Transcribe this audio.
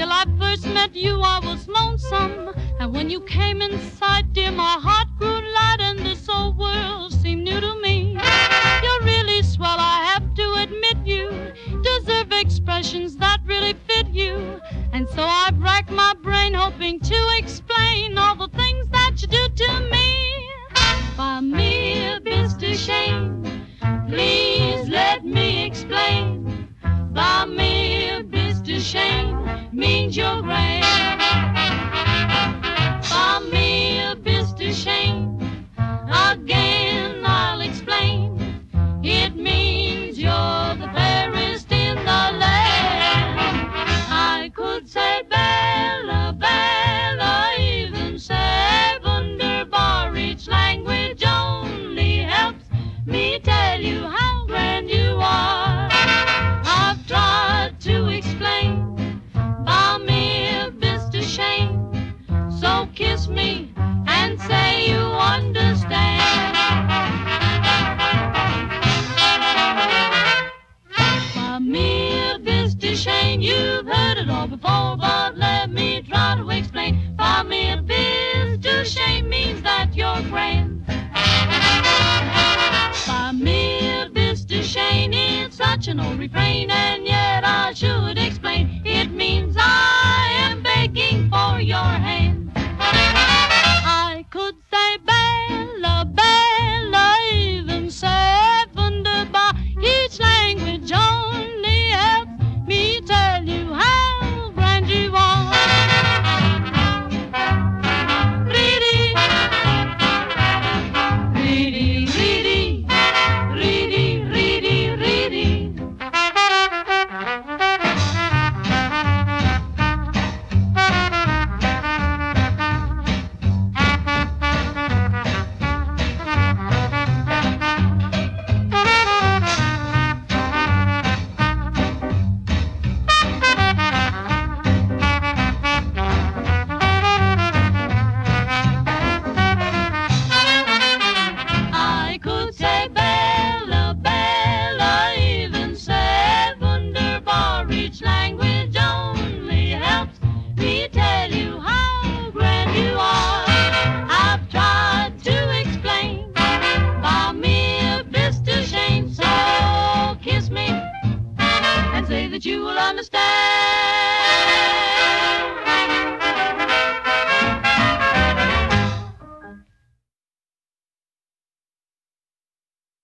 Till I first met you, I was lonesome. And when you came in sight, dear, my heart grew light, and this old world seemed new to me. You're really swell, I have to admit you deserve expressions that really fit you. And so I've racked my brain hoping to explain all the things that you do to me. Buy me a Mr. Shane, please let me explain. Buy me a Mr. Shane means you're grand. Buy me a Mr. Shane, again I'll explain. It means you're the fairest in the land. I could say Bella, Bella, even say wunderbar. Each language only helps me tell you how grand you are. I've tried to explain. Buy me a Mr. Shane, so kiss me and say you understand. Buy me a Mr. Shane, you've heard it all before, but let me try to explain. Buy me a Mr. Shane means that you're grand. Buy me a Mr. Shane, it's such an old refrain, and yet I should